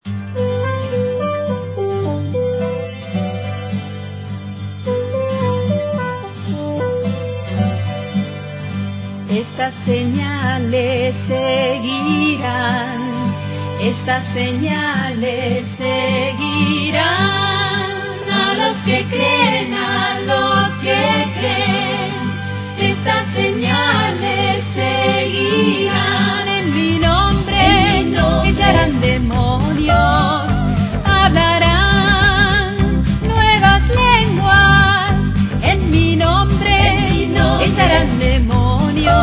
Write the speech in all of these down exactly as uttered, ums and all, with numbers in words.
Estas señales seguirán, estas señales seguirán a los que creen, a los que creen. Estas señales seguirán en mi nombre, en mi nombre. Echarán demonios, hablarán nuevas lenguas en mi nombre, en mi nombre. Echarán demonios,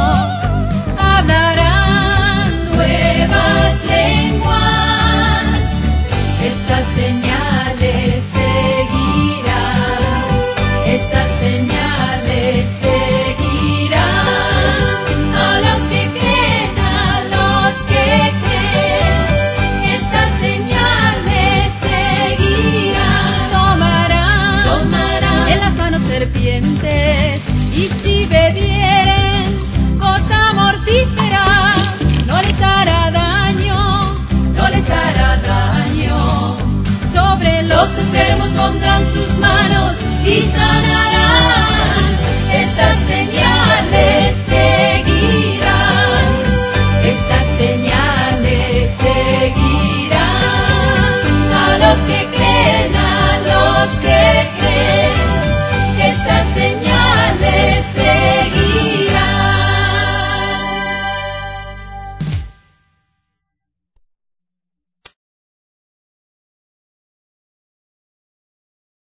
hablarán nuevas lenguas. Estas señales seguirán, estas señales seguirán a los que creen, a los que creen. Estas señales seguirán. Tomarán, tomarán en las manos serpientes, y si bebieren cosa mortífera, no les hará daño, no les hará daño. Sobre los enfermos pondrán sus manos y sanarán.